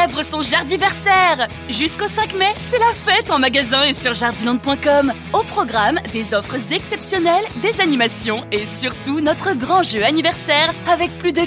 célèbre son jardiversaire. Jusqu'au 5 mai, c'est la fête en magasin et sur jardiland.com. Au programme, des offres exceptionnelles, des animations et surtout notre grand jeu anniversaire avec plus de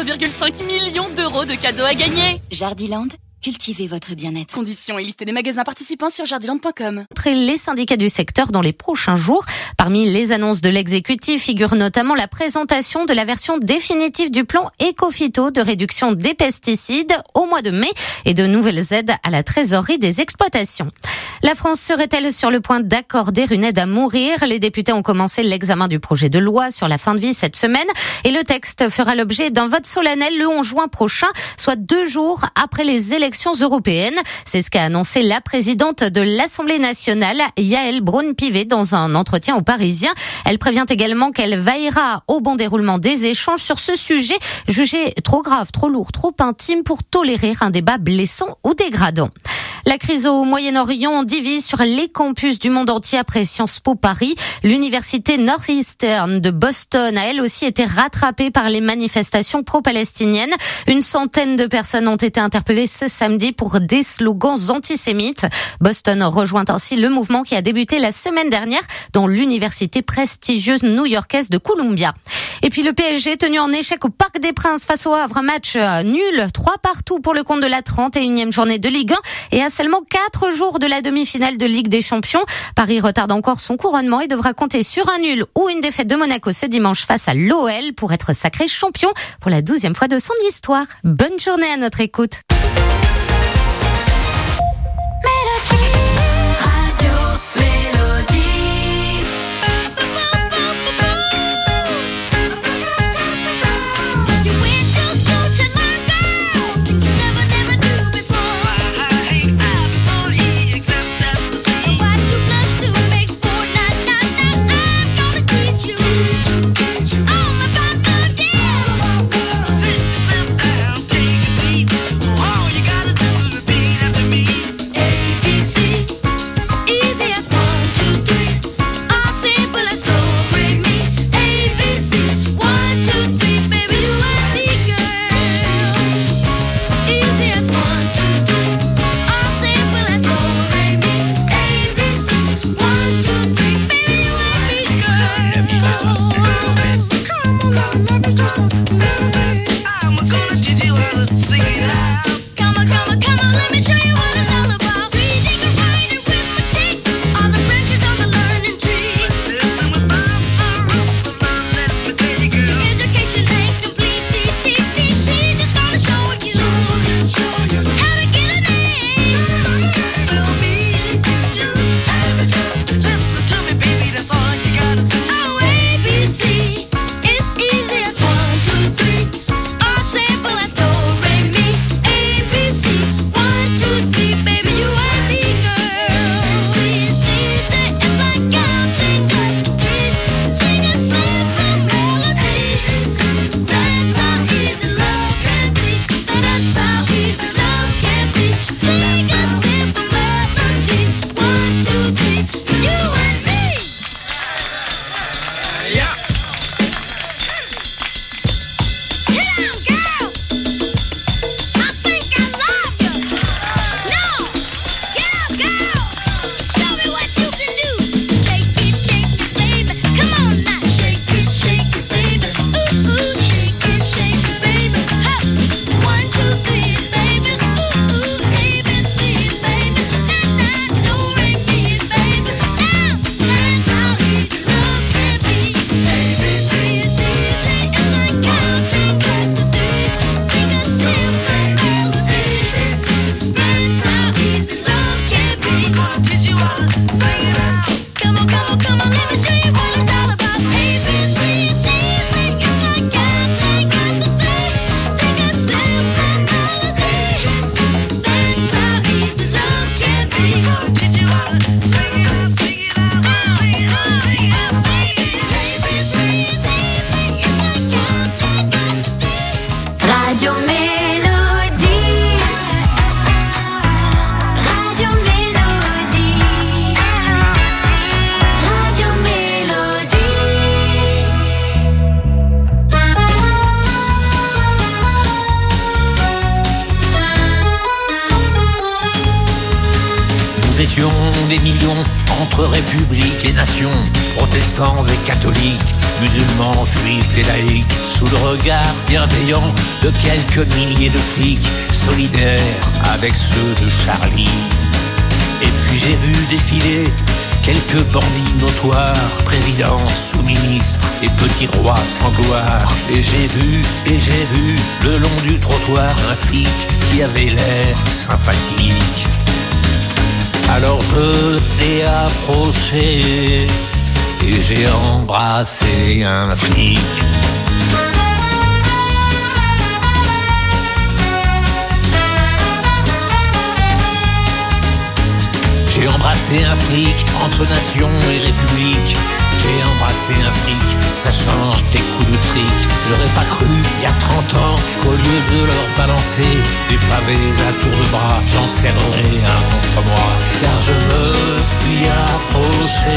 4,5 millions d'euros de cadeaux à gagner. Jardiland, cultivez votre bien-être. Conditions et liste des magasins participants sur jardiland.com. Les syndicats du secteur dans les prochains jours. Parmi les annonces de l'exécutif figure notamment la présentation de la version définitive du plan Écophyto de réduction des pesticides au mois de mai et de nouvelles aides à la trésorerie des exploitations. La France serait-elle sur le point d'accorder une aide à mourir ? Les députés ont commencé l'examen du projet de loi sur la fin de vie cette semaine et le texte fera l'objet d'un vote solennel le 11 juin prochain, soit 2 jours après les élections européennes. C'est ce qu'a annoncé la présidente de l'Assemblée nationale, Yaël Braun-Pivet, dans un entretien aux Parisiens. Elle prévient également qu'elle veillera au bon déroulement des échanges sur ce sujet, jugé trop grave, trop lourd, trop intime pour tolérer un débat blessant ou dégradant. La crise au Moyen-Orient divise sur les campus du monde entier après Sciences Po Paris. L'université Northeastern de Boston a elle aussi été rattrapée par les manifestations pro-palestiniennes. Une centaine de personnes ont été interpellées ce samedi pour des slogans antisémites. Boston rejoint ainsi le mouvement qui a débuté la semaine dernière dans l'université prestigieuse new-yorkaise de Columbia. Et puis le PSG tenu en échec au Parc des Princes face au Havre, un match nul, 3-3 pour le compte de la 31e journée de Ligue 1 et à seulement 4 jours de la demi-finale de Ligue des Champions. Paris retarde encore son couronnement et devra compter sur un nul ou une défaite de Monaco ce dimanche face à l'OL pour être sacré champion pour la 12e fois de son histoire. Bonne journée à notre écoute. Oh, yeah. étions des millions entre république et nation, protestants et catholiques, musulmans, juifs et laïcs, sous le regard bienveillant de quelques milliers de flics, solidaires avec ceux de Charlie. Et puis j'ai vu défiler quelques bandits notoires, présidents, sous-ministres et petits rois sans gloire. Et j'ai vu, le long du trottoir, un flic qui avait l'air sympathique. Alors je l'ai approché et j'ai embrassé un flic. J'ai embrassé un flic entre nation et république. J'ai embrassé un flic, ça change des coups de trick. J'aurais pas cru, il y a 30 ans, qu'au lieu de leur balancer des pavés à tour de bras, j'en serrerais un contre moi. Car je me suis approché.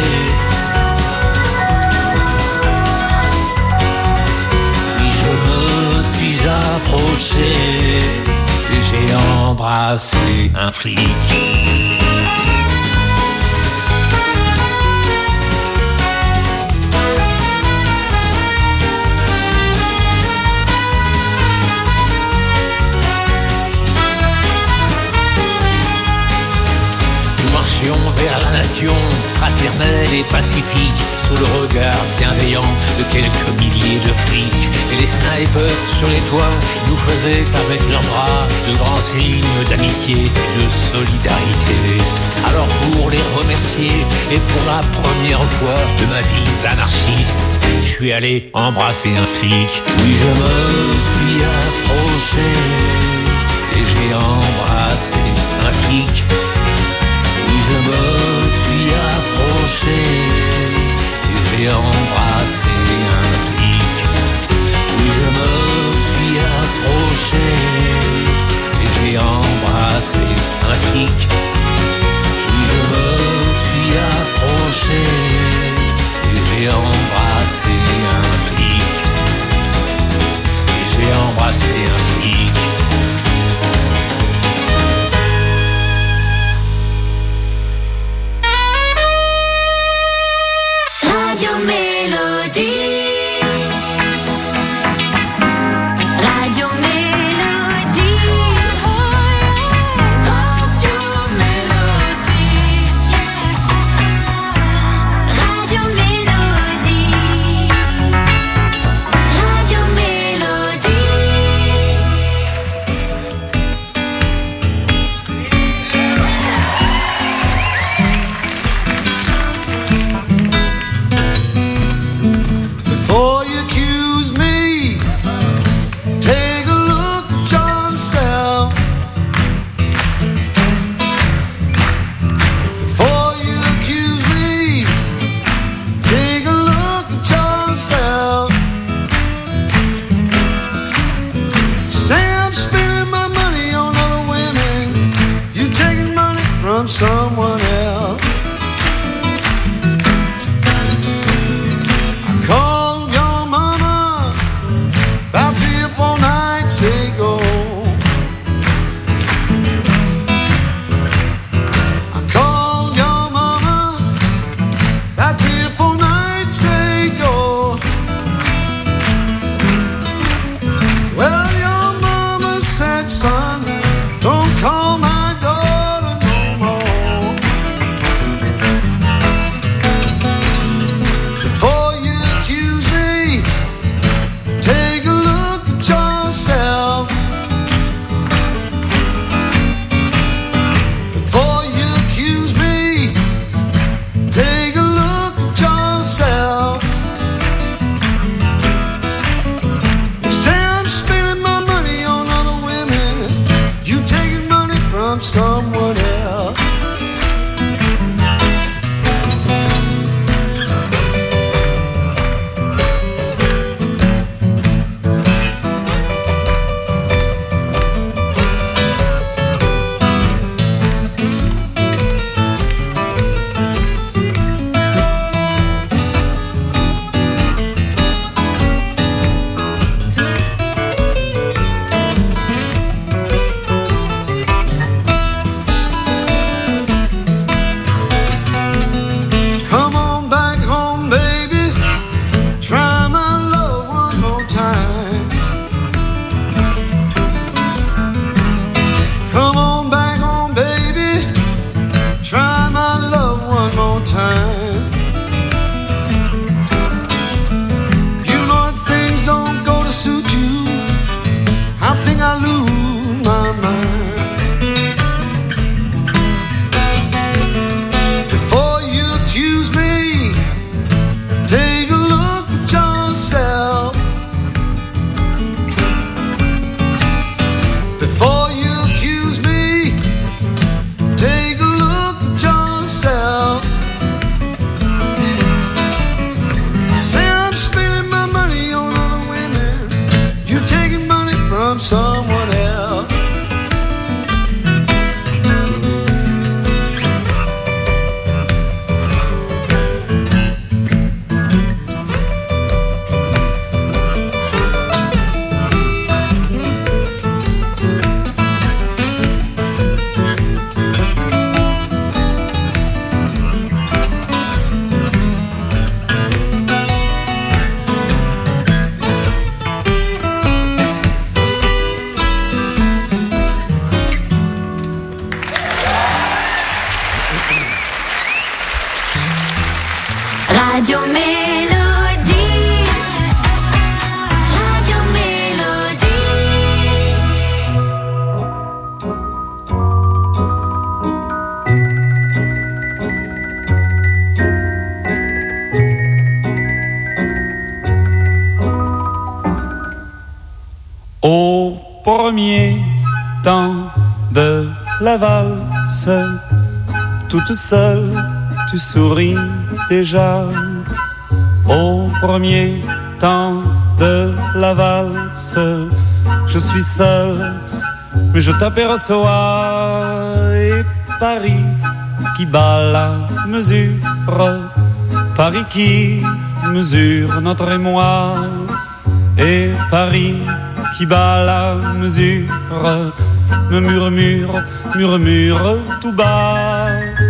Oui, je me suis approché et j'ai embrassé un flic. Vers la nation fraternelle et pacifique, sous le regard bienveillant de quelques milliers de flics. Et les snipers sur les toits nous faisaient avec leurs bras de grands signes d'amitié et de solidarité. Alors pour les remercier et pour la première fois de ma vie d'anarchiste, je suis allé embrasser un flic. Oui, je me suis approché et j'ai embrassé un flic. Je me suis approché et j'ai embrassé un flic. Oui, je me suis approché et j'ai embrassé un flic. Oui, je me suis approché et j'ai embrassé un flic. Et j'ai embrassé un flic. Radio Mélodie. Radio Mélodie. Radio Mélodie. Radio Mélodie. Radio Mélodie. Before you accuse me, take a look at yourself. Before you accuse me, take a look at yourself. Say I'm spending my money on other women, you taking money from someone else. Called your mama about 3 or 4 nights ago. I called your mama about 3 or 4 nights ago. Well, your mama said, son, don't call my daughter no more. Before you accuse me, take a look at yourself. Before you accuse me, take a look at yourself. You say I'm spending my money on other women, you taking money from someone else. premier temps de la valse, toute seule, tu souris déjà. Au premier temps de la valse, je suis seul, mais je t'aperçois. Et Paris qui bat la mesure, Paris qui mesure notre émoi. Et Paris qui bat la mesure me murmure tout bas.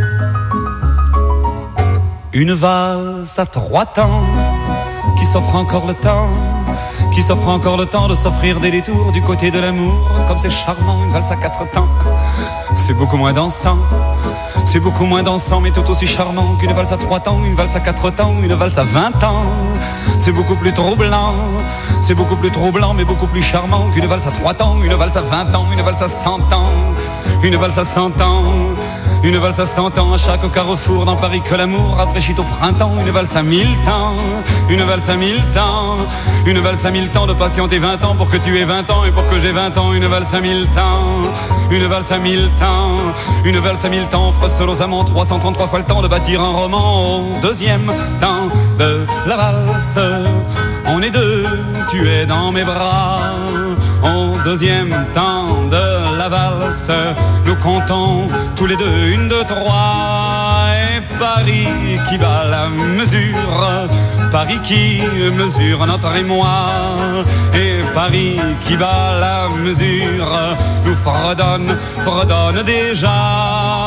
Une valse à 3 temps qui s'offre encore le temps, qui s'offre encore le temps de s'offrir des détours du côté de l'amour. Comme c'est charmant, une valse à 4 temps, c'est beaucoup moins dansant. C'est beaucoup moins dansant mais tout aussi charmant qu'une valse à 3 temps, une valse à 4 temps, une valse à 20 ans. C'est beaucoup plus troublant, c'est beaucoup plus troublant mais beaucoup plus charmant qu'une valse à 3 temps, une valse à 20 ans, une valse à 100 ans, une valse à 100 ans. Une valse à 100 ans à chaque carrefour dans Paris que l'amour rafraîchit au printemps. Une valse à 1000 temps, une valse à 1000 temps, une valse à 1000 temps de patienter 20 ans pour que tu aies 20 ans et pour que j'ai 20 ans. Une valse à 1000 temps, une valse à 1000 temps, une valse à 1000 temps offre seul aux amants 333 fois le temps de bâtir un roman. Au deuxième temps de la valse, on est deux, tu es dans mes bras. Au deuxième temps de la valse, nous comptons tous les deux 1, 2, 3. Et Paris qui bat la mesure, Paris qui mesure notre émoi. Et Paris qui bat la mesure nous fredonne déjà.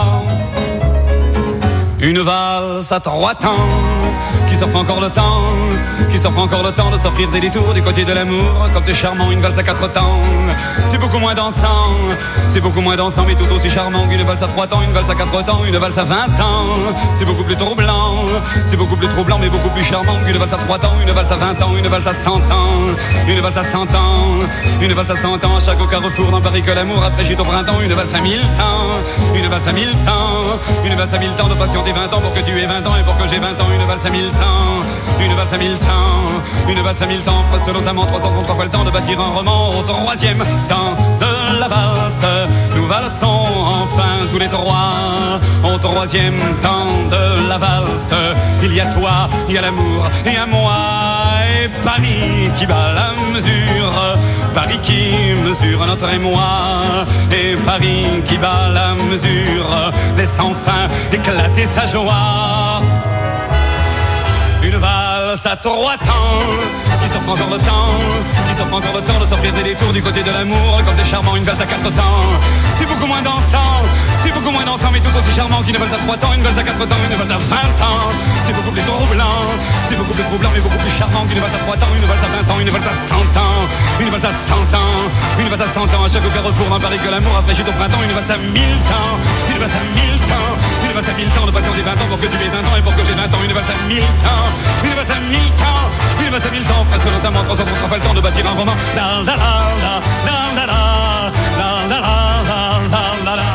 Une valse à 3 temps qui s'offre encore le temps, qui s'offre encore le temps de s'offrir des détours du côté de l'amour. Comme c'est charmant, une valse à 4 temps, c'est beaucoup moins dansant, c'est beaucoup moins dansant mais tout aussi charmant qu'une valse à 3 temps, une valse à 4 temps, une valse à 20 ans. C'est beaucoup plus troublant, c'est beaucoup plus troublant mais beaucoup plus charmant qu'une valse à 3 temps, une valse à 20 ans, une valse à 100 ans, une valse à 100 ans, une valse à 100 ans à chaque carrefour dans Paris que l'amour rafraîchit au printemps. Une valse à 1000 temps, une valse à 1000 temps, une valse à 1000 temps de patienter 20 ans pour que tu aies 20 ans et pour que j'ai 20 ans. Une valse à 1000 temps, une valse à 1000 temps, une valse à 1000 temps offre seul aux amants 333 fois le temps de bâtir un roman. Au troisième temps de la valse, nous valsons enfin tous les trois. Au troisième temps de la valse, il y a toi, il y a l'amour et à moi. Et Paris qui bat la mesure, Paris qui mesure notre émoi. Et Paris qui bat la mesure laisse enfin éclater sa joie. Une valse à 3 temps qui s'offre encore le temps, qui s'offre encore le temps de s'offrir des détours du côté de l'amour. Comme c'est charmant, une valse à 4 temps, c'est beaucoup moins dansant, c'est beaucoup moins dansant mais tout aussi charmant qu'une valse à 3 temps, une valse à 4 temps, une valse à 20 ans. C'est beaucoup plus troublant, c'est beaucoup plus troublant mais beaucoup plus charmant qu'une valse à 3 temps, une valse à 20 ans, une valse à 100 ans, une valse à 100 ans, une valse à 100 ans à chaque carrefour dans Paris que l'amour rafraîchit au printemps. Une valse à 1000 temps, une valse à 1000 temps, une valse à 1000 temps de patienter 20 ans pour que tu aies 20 ans et pour que j'ai 20 ans. Une valse à 1000 temps, une valse à 1000 temps, une valse à 1000 temps offre seul aux amants 333 fois le temps de bâtir un roman. La la la la la la la la la la la la.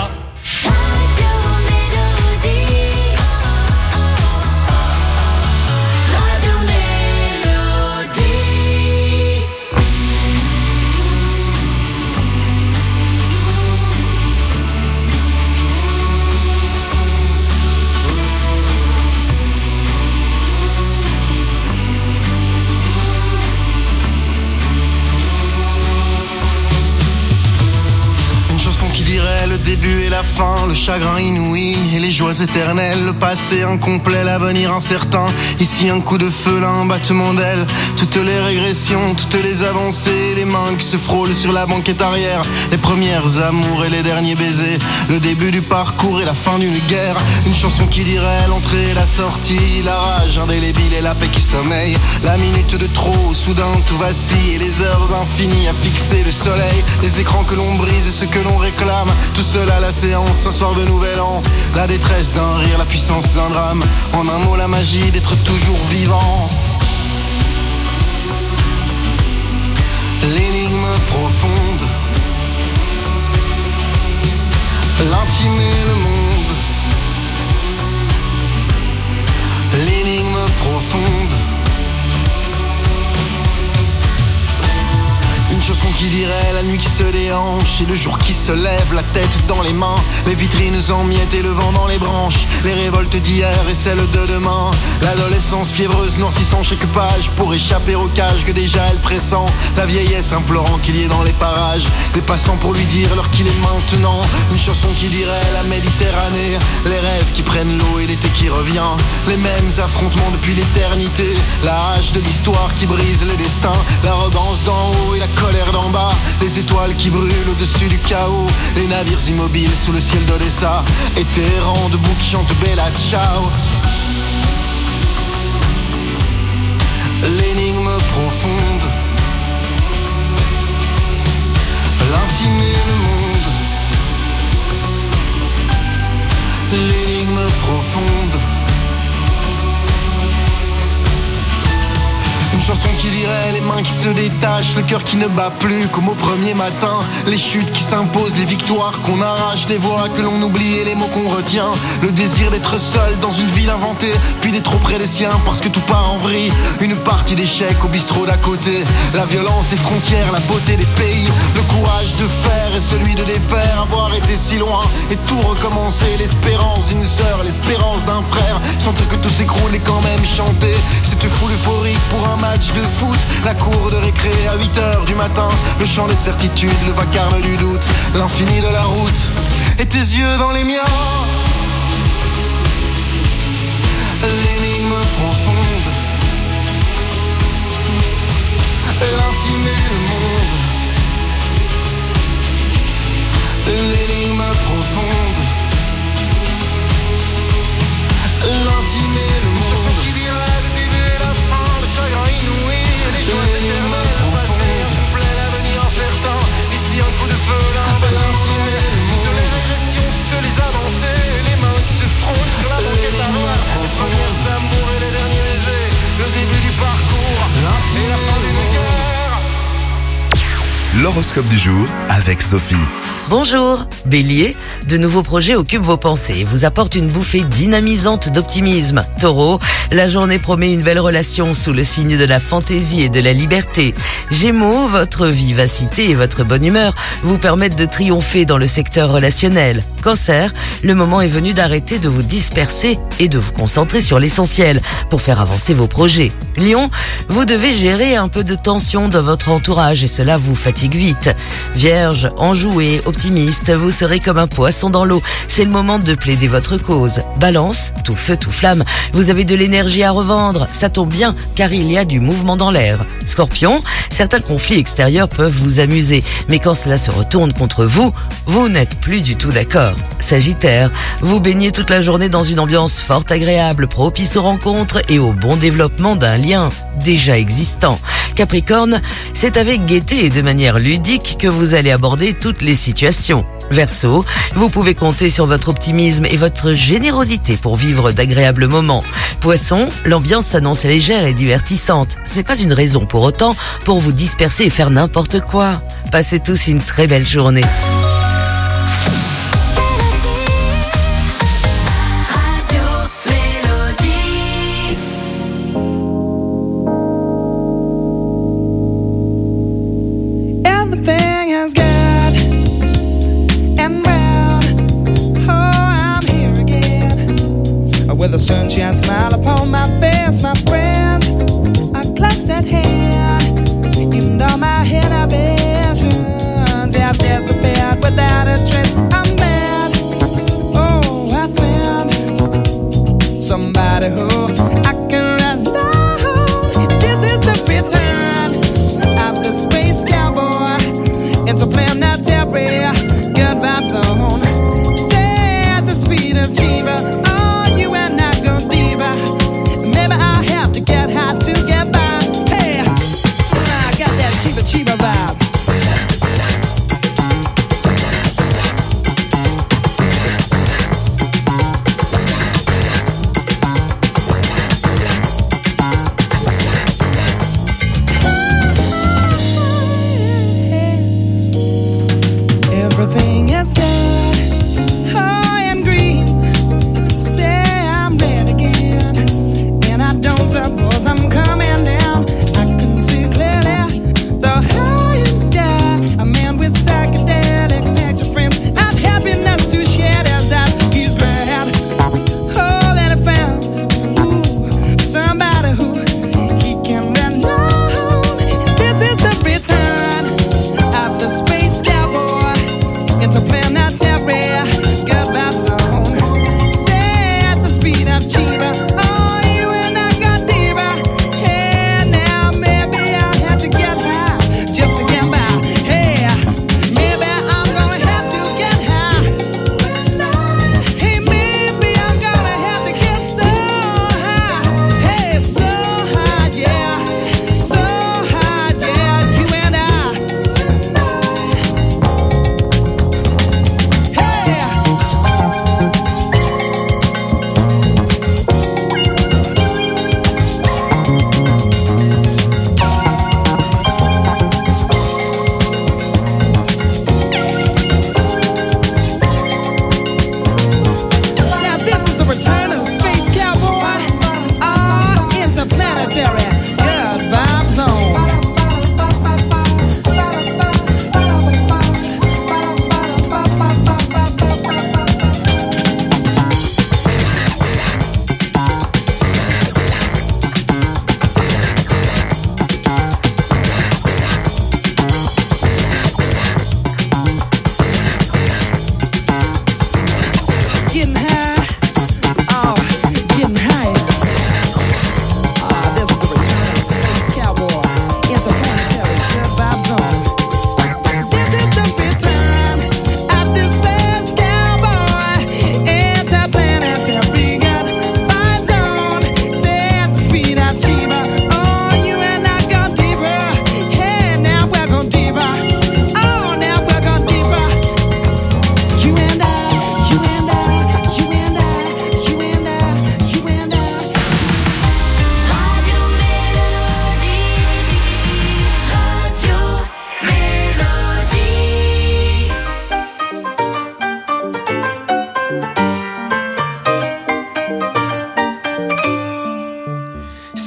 Le début et la fin, le chagrin inouï et les joies éternelles, le passé incomplet, l'avenir incertain. Ici un coup de feu, là un battement d'aile. Toutes les régressions, toutes les avancées, les mains qui se frôlent sur la banquette arrière. Les premières amours et les derniers baisers, le début du parcours et la fin d'une guerre. Une chanson qui dirait l'entrée et la sortie, la rage indélébile et la paix qui sommeille. La minute de trop, soudain tout vacille et les heures infinies à fixer le soleil. Les écrans que l'on brise et ce que l'on réclame, tout seul à la séance, un soir de nouvel an. La détresse d'un rire, la puissance d'un drame. En un mot, la magie d'être toujours vivant. L'énigme profonde, l'intime et le monde. L'énigme profonde. Une chanson qui dirait la nuit qui se déhanche et le jour qui se lève, la tête dans les mains, les vitrines en miettes et le vent dans les branches, les révoltes d'hier et celles de demain, l'adolescence fiévreuse noircissant chaque page pour échapper au cage que déjà elle pressent, la vieillesse implorant qu'il y ait dans les parages des passants pour lui dire l'heure qu'il est maintenant, une chanson qui dirait la Méditerranée, les rêves qui prennent l'eau et l'été qui revient, les mêmes affrontements depuis l'éternité, la hache de l'histoire qui brise les destins, l'arrogance d'en haut et la colère d'en bas, les étoiles qui brûlent au-dessus du chaos, les navires immobiles sous le ciel d'Odessa, et tes errants debout qui chantent Bella Ciao. L'énigme profonde, l'intime et le monde, l'énigme profonde. Une chanson qui dirait les mains qui se détachent, le cœur qui ne bat plus comme au premier matin, les chutes qui s'imposent, les victoires qu'on arrache, les voix que l'on oublie et les mots qu'on retient, le désir d'être seul dans une ville inventée, puis d'être auprès des siens parce que tout part en vrille, une partie d'échecs au bistrot d'à côté, la violence des frontières, la beauté des pays, le courage de faire et celui de défaire, avoir été si loin et tout recommencer, l'espérance d'une sœur, l'espérance d'un frère, sentir que tout s'écroule et quand même chanter, cette foule euphorique pour un match de foot, la cour de récré à 8h du matin, le chant des certitudes, le vacarme du doute, l'infini de la route, et tes yeux dans les miens, l'énigme profonde, l'intime et le monde, l'énigme profonde, l'intime et le monde. Chanson qui dirait le début et la fin, le chagrin inouï, les joies éternelles, le passé incomplet, l'avenir incertain, ici un coup de feu, là un l'intime et le monde. Toutes les régressions, toutes les avancées, les mains qui se frôlent sur la banquette avant, les premiers amours et les derniers baisers, le début du parcours, et la fin d'une guerre. L'horoscope du jour avec Sophie. Bonjour, Bélier, de nouveaux projets occupent vos pensées et vous apportent une bouffée dynamisante d'optimisme. Taureau, la journée promet une belle relation sous le signe de la fantaisie et de la liberté. Gémeaux, votre vivacité et votre bonne humeur vous permettent de triompher dans le secteur relationnel. Cancer, le moment est venu d'arrêter de vous disperser et de vous concentrer sur l'essentiel pour faire avancer vos projets. Lion, vous devez gérer un peu de tension dans votre entourage et cela vous fatigue vite. Vierge, enjoué, optimiste, vous serez comme un poisson dans l'eau. C'est le moment de plaider votre cause. Balance, tout feu, tout flamme, vous avez de l'énergie à revendre. Ça tombe bien, car il y a du mouvement dans l'air. Scorpion, certains conflits extérieurs peuvent vous amuser, mais quand cela se retourne contre vous, vous n'êtes plus du tout d'accord. Sagittaire, vous baignez toute la journée dans une ambiance forte, agréable, propice aux rencontres et au bon développement d'un lien déjà existant. Capricorne, c'est avec gaieté et de manière ludique que vous allez aborder toutes les situations. Verseau, vous pouvez compter sur votre optimisme et votre générosité pour vivre d'agréables moments. Poisson, l'ambiance s'annonce légère et divertissante. Ce n'est pas une raison pour autant pour vous disperser et faire n'importe quoi. Passez tous une très belle journée. With a sunshine smile upon my face, my friends, a class at hand, and all my inhibitions have disappeared without a trace. I'm mad, oh, I found somebody who I can rely on. This is the return of the space cowboy into planetary good vibes on. Say at the speed of Jiva. Maybe I have to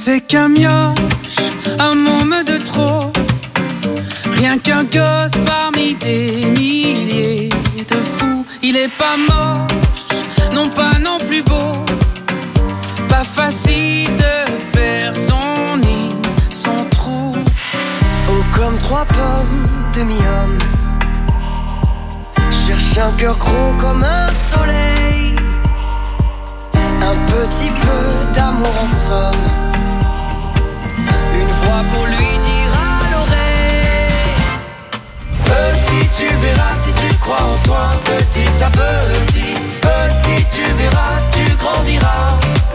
c'est qu'un mioche, un môme de trop. Rien qu'un gosse parmi des milliers de fous. Il est pas moche, non pas non plus beau. Pas facile de faire son nid, son trou. Oh, comme 3 pommes demi-homme. Cherche un cœur gros comme un soleil. Un petit peu d'amour en somme. Une voix pour lui dire à l'oreille. Petit, tu verras si tu crois en toi. Petit à petit, petit, tu verras, tu grandiras.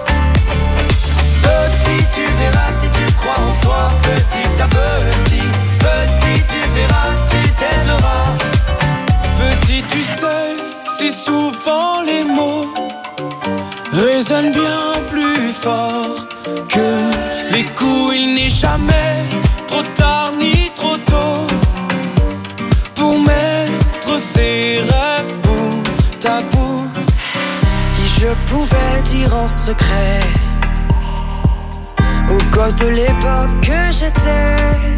Petit, tu verras si tu crois en toi. Petit à petit, petit, tu verras, tu t'aimeras. Petit, tu sais, si souvent les mots résonnent bien plus fort que les coups. Il n'est jamais trop tard ni trop tôt pour mettre ses rêves bout à bout. Si je pouvais dire en secret aux gosses de l'époque que j'étais,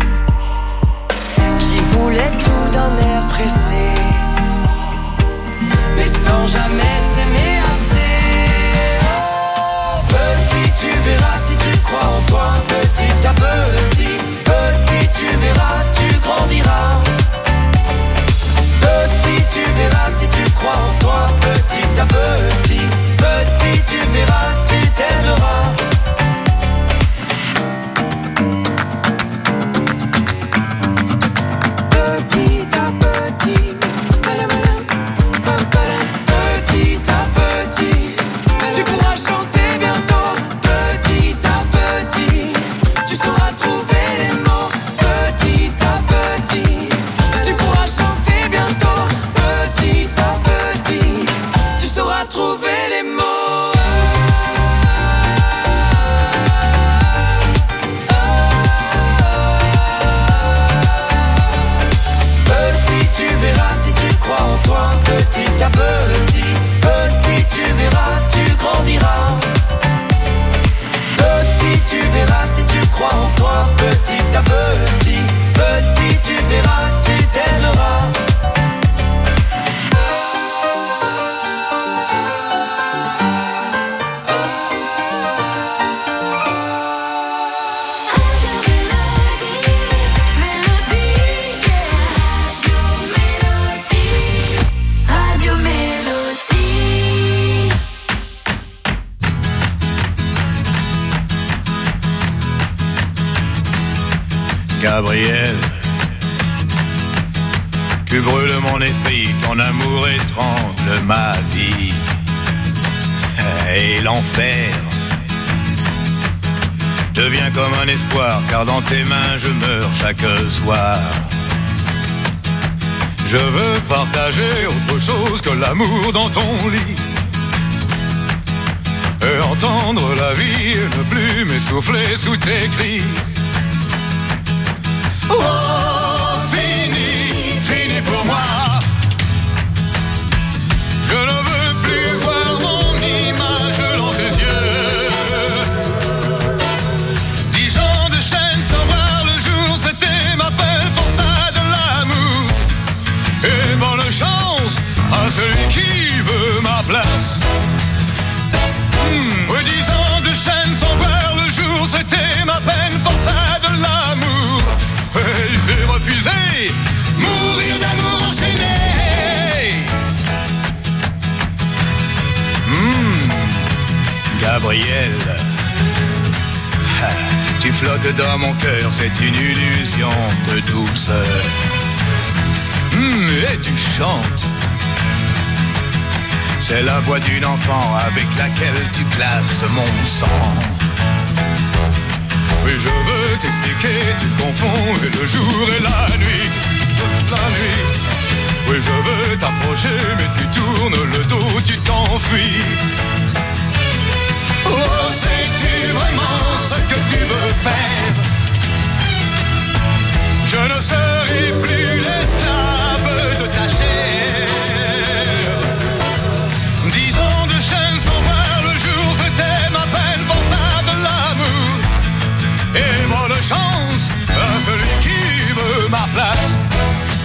qui voulait tout d'un air pressé, mais sans jamais s'aimer assez. Oh, petit, tu verras si tu crois en toi. Petit à petit, petit, tu verras, tu grandiras. Petit, tu verras si tu crois en toi. Petit à petit, petit, tu verras, tu t'aimeras. Petit à petit, petit à petit, tu pourras chanter bientôt. Petit à petit, tu sauras trouver les mots. Petit à petit, tu pourras chanter bientôt. Petit à petit, tu sauras trouver les mots. Petit, tu verras si tu crois en toi. Petit à petit, petit, tu verras, tu grandiras. Petit, tu verras si tu crois en toi. Petit à petit, petit, tu verras, tu t'aimeras. Radio Mélodie. Gabriel, tu brûles mon esprit, ton amour étrangle ma vie. Et l'enfer devient comme un espoir, car dans tes mains je meurs chaque soir. Je veux partager autre chose que l'amour dans ton lit, et entendre la vie et ne plus m'essouffler sous tes cris. Oh, fini, fini pour moi. Je ne veux plus voir mon image dans tes yeux. 10 ans de chaîne sans voir le jour, c'était ma peine, forçat de l'amour. Et bonne chance à celui qui veut ma place. Oui, 10 ans de chaîne sans voir le jour, c'était ma peine, forçat de l'amour. Et j'ai refusé mourir d'amour enchaîné. Gabriel, tu flottes dans mon cœur, c'est une illusion de douceur. Et tu chantes, c'est la voix d'une enfant avec laquelle tu glaces mon sang. Oui, je veux t'expliquer, tu confonds et le jour et la nuit, toute la nuit. Oui, je veux t'approcher, mais tu tournes le dos, tu t'enfuis. Oh, sais-tu vraiment ce que tu veux faire? Je ne serai plus l'esclave de ta chair. 10 ans de chaîne sans voir le jour, c'était ma peine, pour ça de l'amour.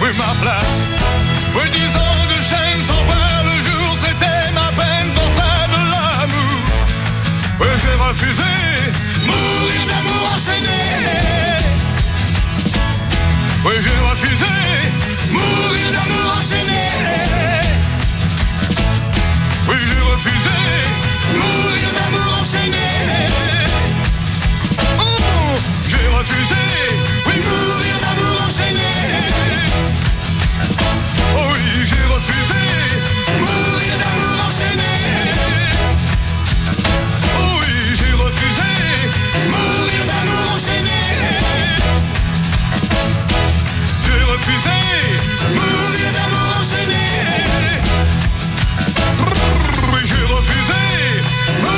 oui ma place. Oui 10 ans de chaîne sans voir le jour, c'était ma peine pour ça de l'amour. Oui j'ai refusé mourir d'amour enchaîné. Oui j'ai refusé mourir d'amour enchaîné. Oui j'ai refusé mourir d'amour enchaîné. Oh, j'ai refusé, oui mourir d'amour enchaîné. Oh oui j'ai refusé mourir d'amour enchaîné. Oh oui j'ai refusé mourir d'amour enchaîné. J'ai refusé mourir d'amour enchaîné. Oui j'ai refusé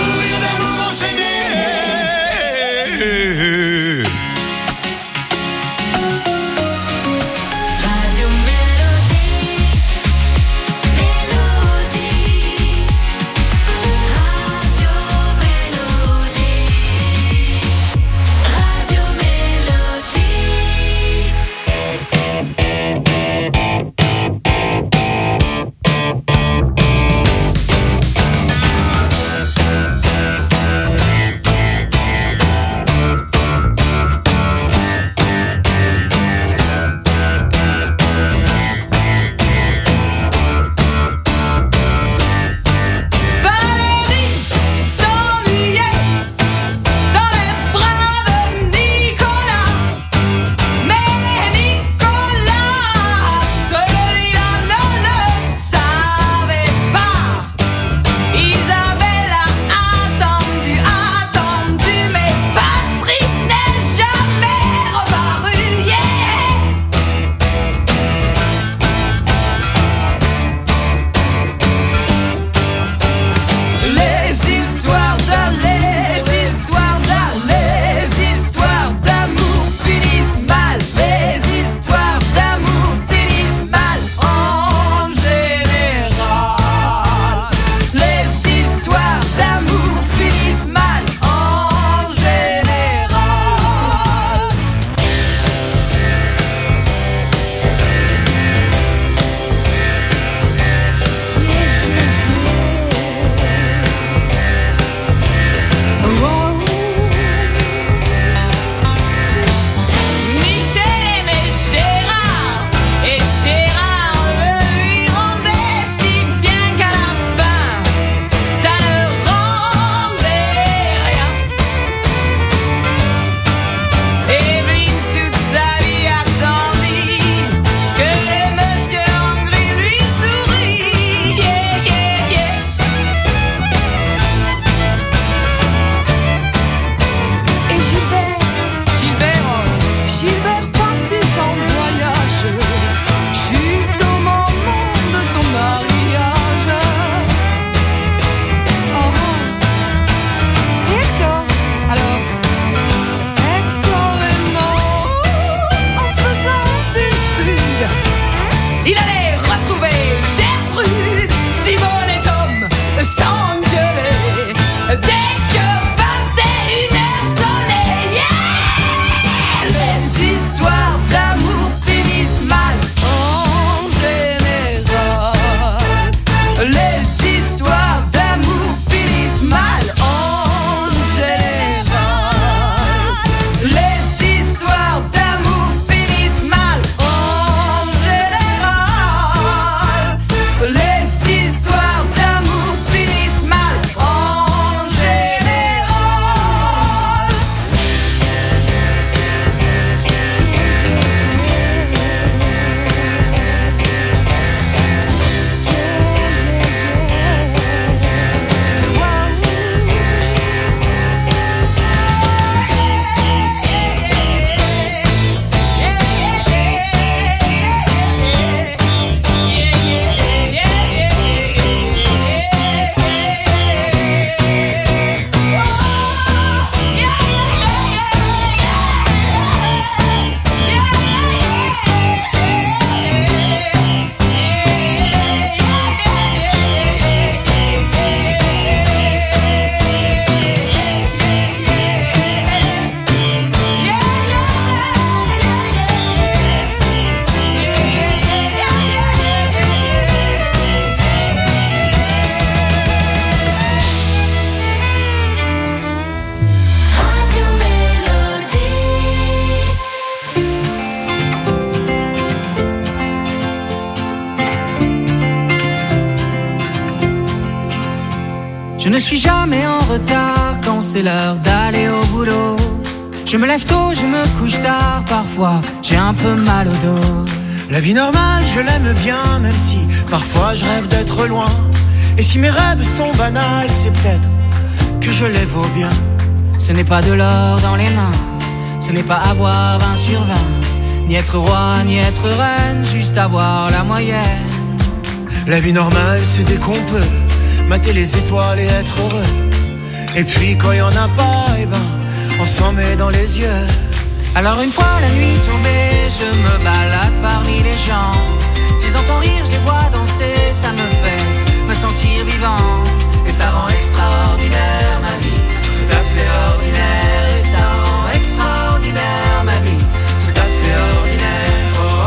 Je ne suis jamais en retard quand c'est l'heure d'aller au boulot. Je me lève tôt, je me couche tard, parfois j'ai un peu mal au dos. La vie normale, je l'aime bien, même si parfois je rêve d'être loin. Et si mes rêves sont banals, c'est peut-être que je les vaux bien. Ce n'est pas de l'or dans les mains, ce n'est pas avoir 20 sur 20, ni être roi, ni être reine, juste avoir la moyenne. La vie normale, c'est dès qu'on peut mater les étoiles et être heureux. Et puis quand y en a pas, eh ben, on s'en met dans les yeux. Alors une fois la nuit tombée, je me balade parmi les gens. Je les entends rire, je les vois danser, ça me fait me sentir vivant. Et ça rend extraordinaire ma vie, tout à fait ordinaire. Et ça rend extraordinaire ma vie, tout à fait ordinaire. Oh, oh,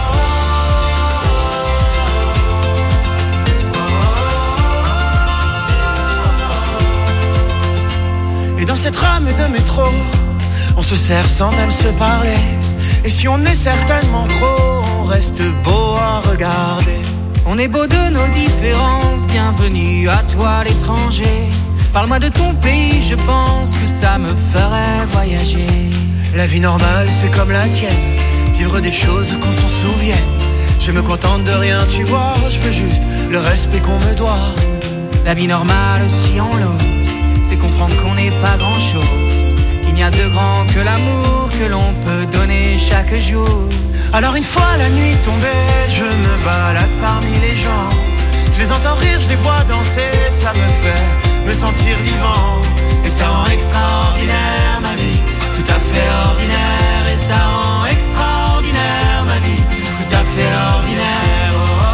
oh. Et dans cette rame de métro, on se serre sans même se parler. Et si on est certainement trop, on reste beau à regarder. On est beau de nos différences, bienvenue à toi l'étranger. Parle-moi de ton pays, je pense que ça me ferait voyager. La vie normale, c'est comme la tienne, vivre des choses qu'on s'en souvienne. Je me contente de rien, tu vois, je veux juste le respect qu'on me doit. La vie normale, si on l'ose, c'est comprendre qu'on n'est pas grand-chose. Il n'y a de grand que l'amour que l'on peut donner chaque jour. Alors une fois la nuit tombée, je me balade parmi les gens. Je les entends rire, je les vois danser, ça me fait me sentir vivant. Et ça rend extraordinaire ma vie, tout à fait ordinaire. Et ça rend extraordinaire ma vie, tout à fait ordinaire. Oh, oh,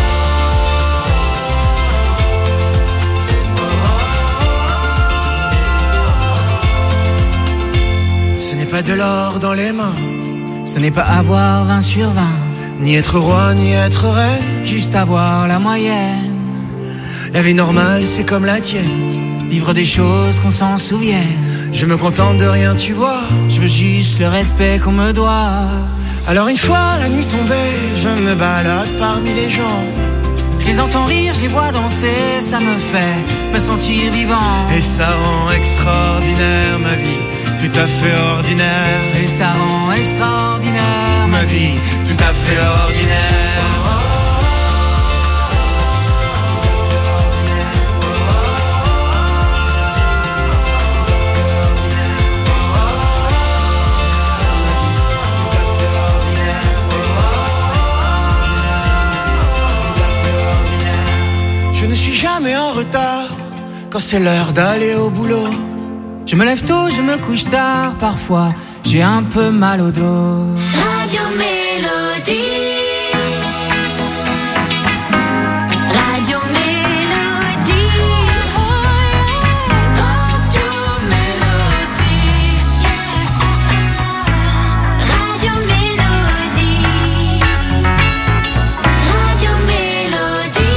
oh. Ce n'est pas de l'or dans les mains, ce n'est pas avoir 20 sur 20, ni être roi, ni être reine, juste avoir la moyenne. La vie normale, c'est comme la tienne, vivre des choses qu'on s'en souvienne. Je me contente de rien, tu vois, je veux juste le respect qu'on me doit. Alors une fois la nuit tombée, je me balade parmi les gens. Je les entends rire, je les vois danser, ça me fait me sentir vivant. Et ça rend extraordinaire ma vie, tout à fait ordinaire. Et ça rend extraordinaire ma vie, tout à fait ordinaire. Je ne suis jamais en retard quand c'est l'heure d'aller au boulot. Je me lève tôt, je me couche tard, parfois j'ai un peu mal au dos. Radio Mélodie. Radio Mélodie. Radio Mélodie. Radio Mélodie. Radio Mélodie.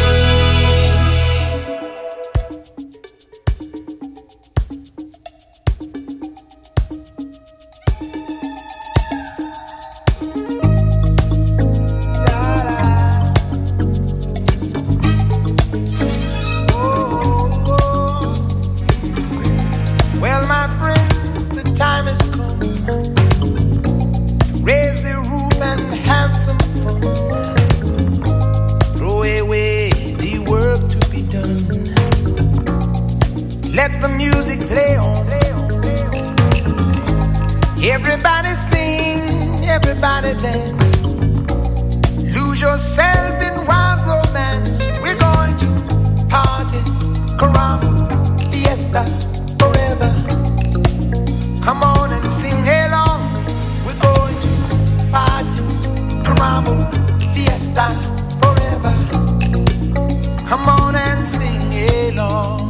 Everybody sing, everybody dance. Lose yourself in wild romance. We're going to party, caramba, fiesta, forever. Come on and sing along. We're going to party, caramba, fiesta, forever. Come on and sing along.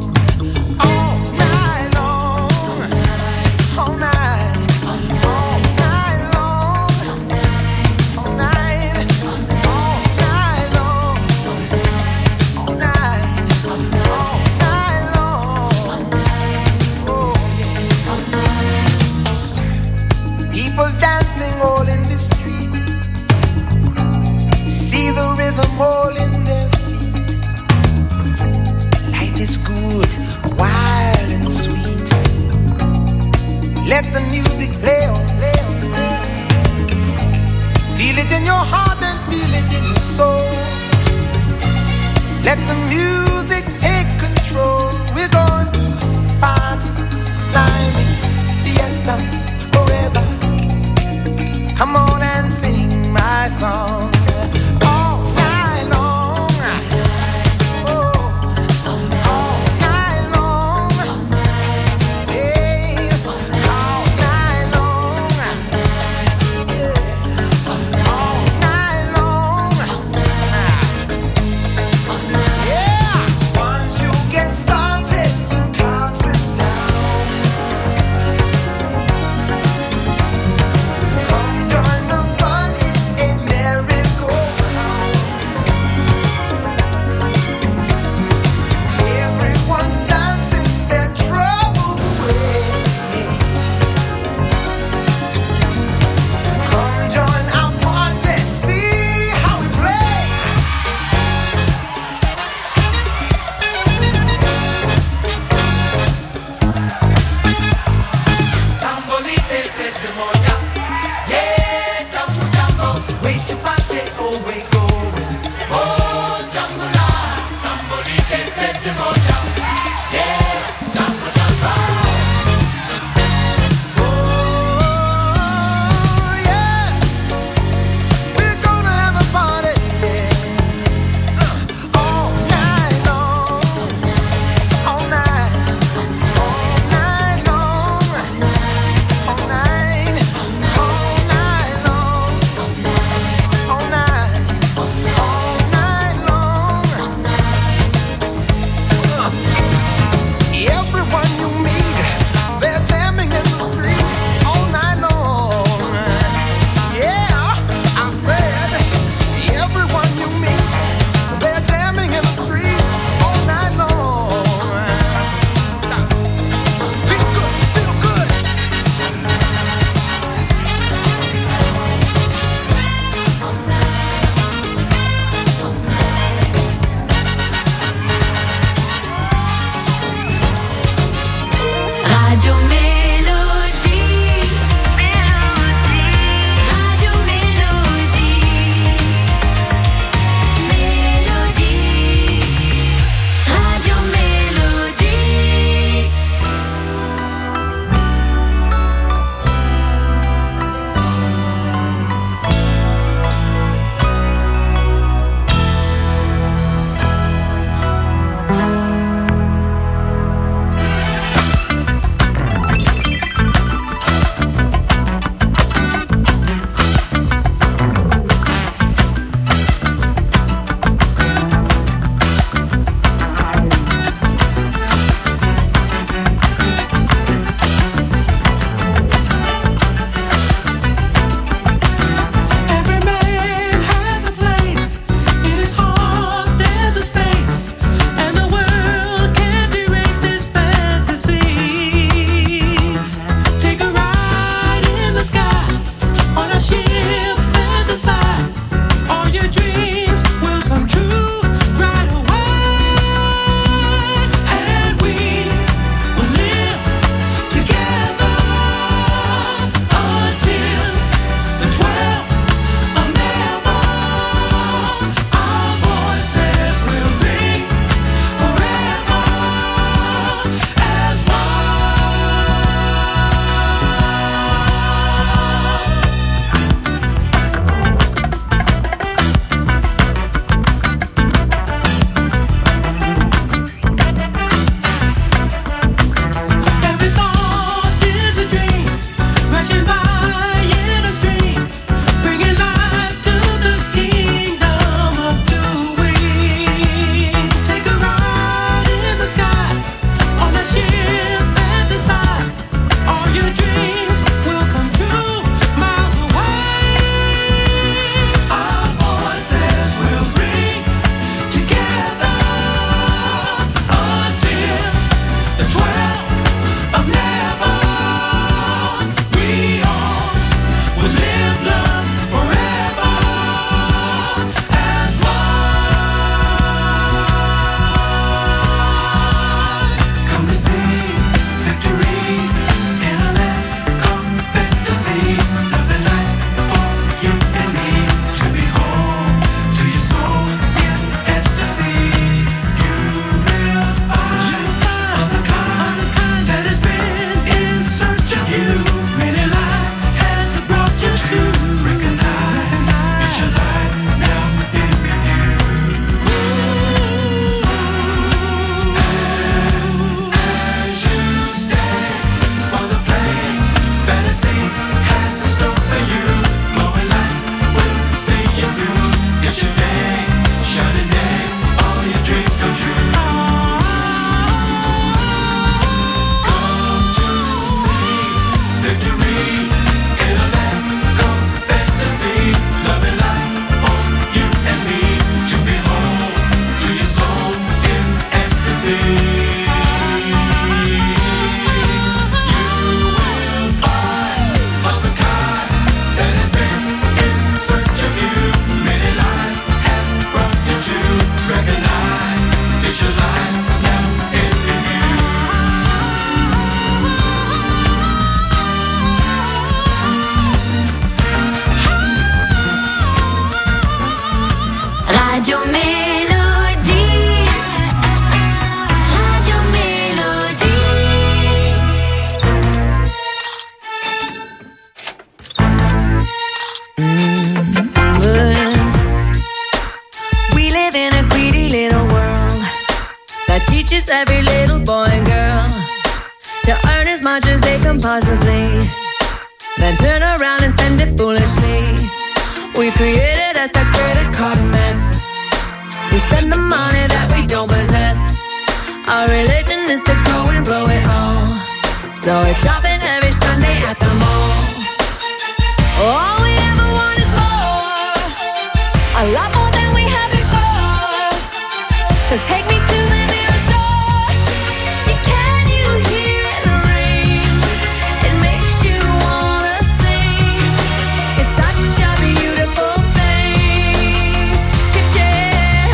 teaches every little boy and girl to earn as much as they can possibly, then turn around and spend it foolishly. We created us a credit card mess. We spend the money that we don't possess. Our religion is to go and blow it all. So it's shopping every Sunday at the mall. All we ever want is more, a lot more than we had before. So take me to the nearest store. Can you hear it ring? It makes you wanna sing. It's such a beautiful thing. Could share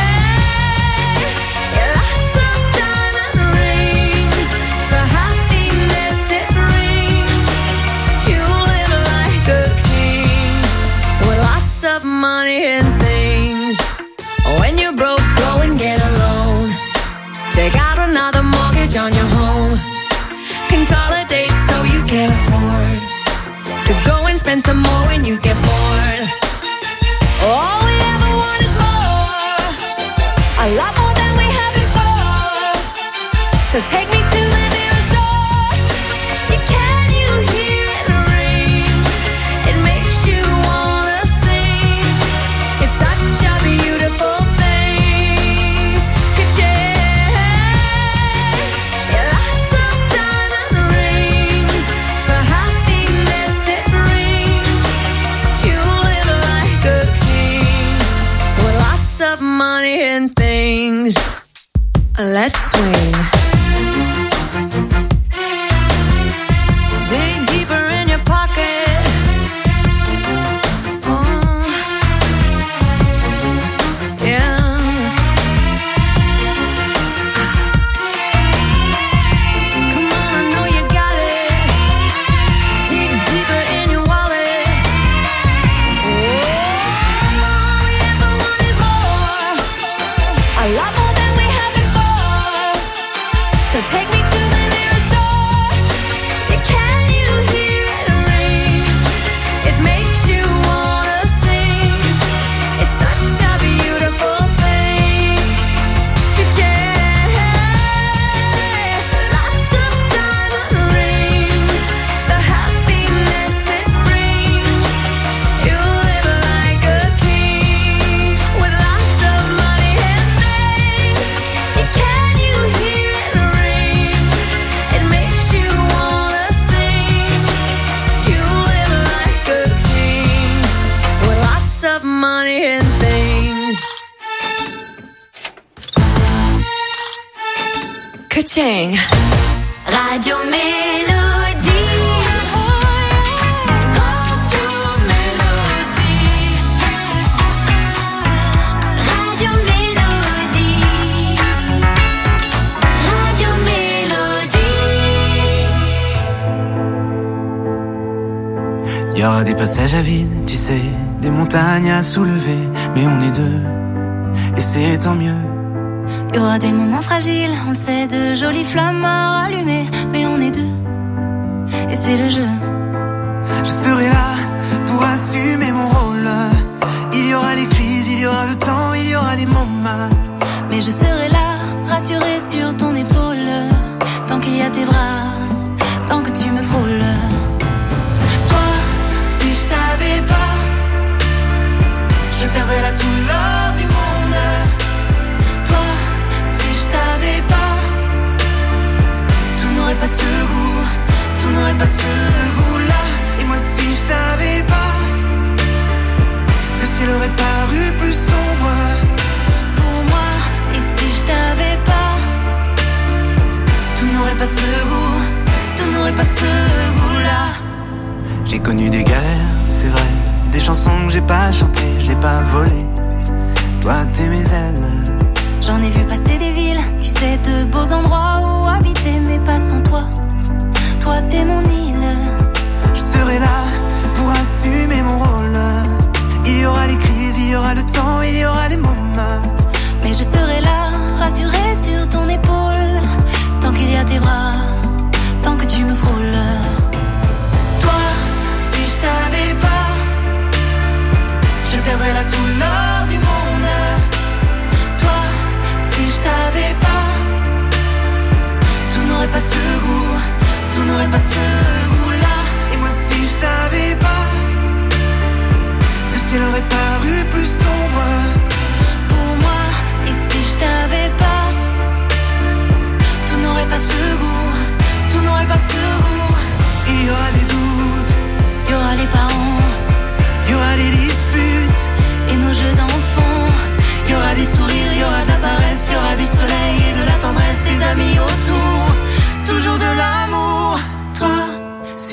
lots of diamond rings, the happiness it brings. You live like a king with lots of money and things. When you're broke, go and get a loan. Take out another mortgage on your home. Consolidate so you can afford to go and spend some more when you get bored. All we ever want is more, a lot more than we had before. So take me to the nearest store. Can you hear it ring? It makes you wanna sing. It's such a beautiful thing. Could share lots of diamond rings, the happiness it brings. You live like a king with lots of money and things. Let's swing. Dig deeper in your pocket. Yeah. Come on, I know you got it. Dig deeper in your wallet. All we ever want is more, a lot more than we had before. So take me to the nearest store. Can you hear it ring? It makes you wanna sing. It's such a beautiful thing. Could share lots of diamond rings, the happiness it brings. You live like a king with lots of money and things. Can you hear it ring? It makes you wanna sing. You live like a king with lots of money and things. Ka-ching. Radio Mélodie. Radio Mélodie. Radio Mélodie. Radio Mélodie. Il y aura des passages à vide, tu sais, des montagnes à soulever, mais on est deux, et c'est tant mieux. Il y aura des moments fragiles, on le sait, de jolies flammes à rallumer, mais on est deux, et c'est le jeu. Je serai là pour assumer mon rôle. Il y aura les crises, il y aura le temps, il y aura les moments. Mais je serai là, rassurée sur ton épaule, tant qu'il y a tes bras, tant que tu me frôles. Toi, si je t'avais pas, je perdrais là tout l'or du monde. Toi, si je t'avais pas, tout n'aurait pas ce goût, tout n'aurait pas ce goût-là. Et moi, si je t'avais pas, le ciel aurait paru plus sombre pour moi. Et si je t'avais pas, tout n'aurait pas ce goût, tout n'aurait pas ce goût-là. J'ai connu des galères, c'est vrai, des chansons que j'ai pas chantées, je l'ai pas volées. Toi, t'es mes ailes. J'en ai vu passer des villes, tu sais, de beaux endroits où habiter, mais pas sans toi. Toi, t'es mon île. Je serai là pour assumer mon rôle. Il y aura les crises, il y aura le temps, il y aura les moments. Mais je serai là, rassurée sur ton épaule, tant qu'il y a tes bras, tant que tu me frôles. Toi, si je t'avais pas, je perdrais là tout l'or du monde. Toi, si je t'avais pas,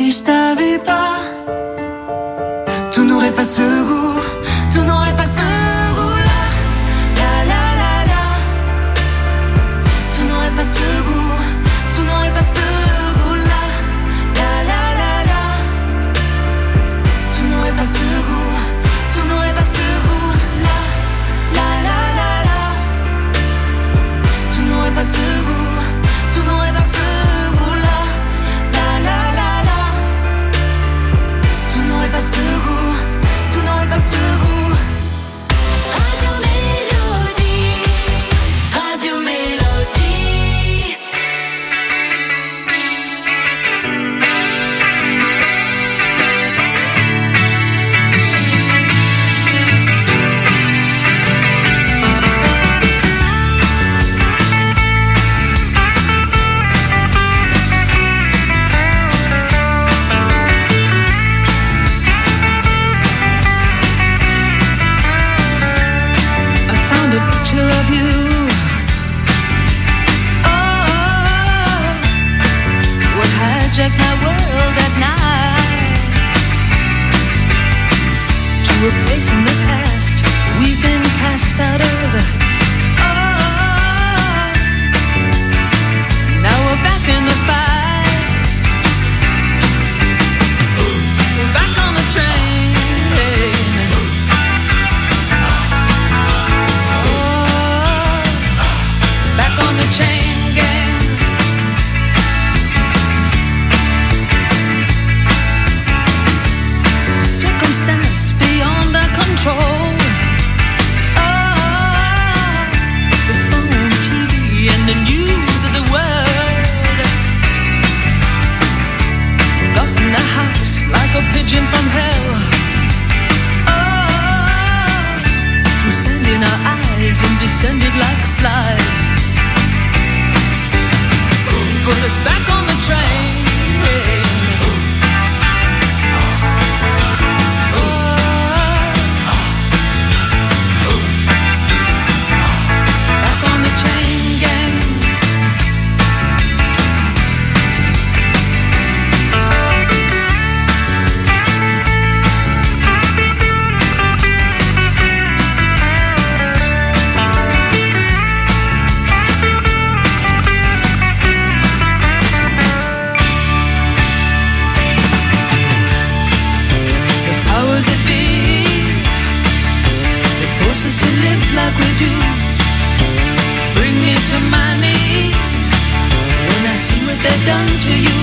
si je t'avais pas, tout n'aurait pas ce goût, tout n'aurait pas ce goût-là. La la la la, tout n'aurait pas ce goût, tout n'aurait pas ce goût-là. La la la la, tout n'aurait pas ce goût, tout n'aurait pas ce goût-là. La la la la, tout n'aurait pas ce goût, tout n'aurait pas ce goût-là. La la la la, tout n'aurait pas ce goût, tout n'aurait pas ce goût. Radio Mélodie, Radio Mélodie. I found a picture of you. Oh, what hijacked my world at night. To a place in the past we've been cast out of. Oh, now we're back in the fight. We're back on the train. Back on the chain gang. Circumstance beyond our control. Oh, the phone, TV, and the news of the world. Got in the house like a pigeon from hell. Oh, through sand in our eyes and descended like flies. Put us back on the train. Back on the chain gang. Powers that be, they force us to live like we do. Bring me to my knees when I see what they've done to you.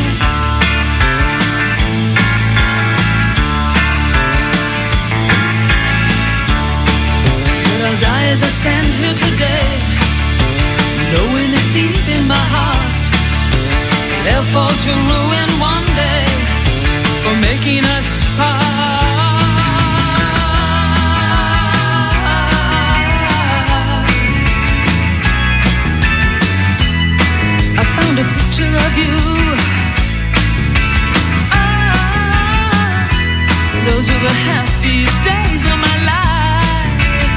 But I'll die as I stand here today, knowing that deep in my heart they'll fall to ruin one day for making us part. I found a picture of you. Ah, those were the happiest days of my life.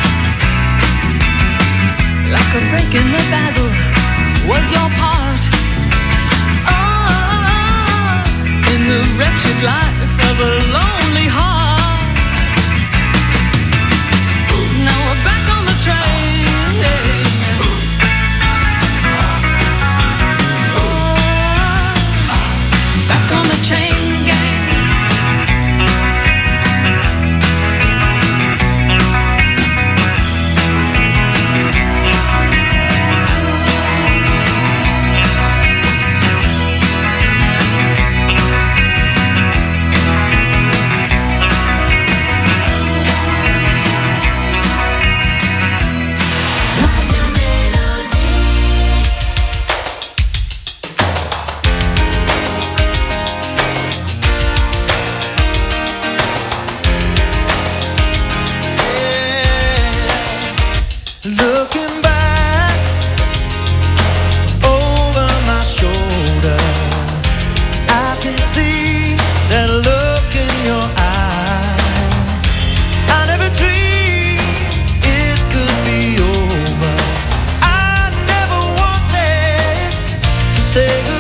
Like a break in the battle was your part. Oh, in the wretched life of a lonely heart. Now we're back on the train. Back on the chain gang. Looking back over my shoulder, I can see that look in your eye. I never dreamed it could be over. I never wanted to say goodbye.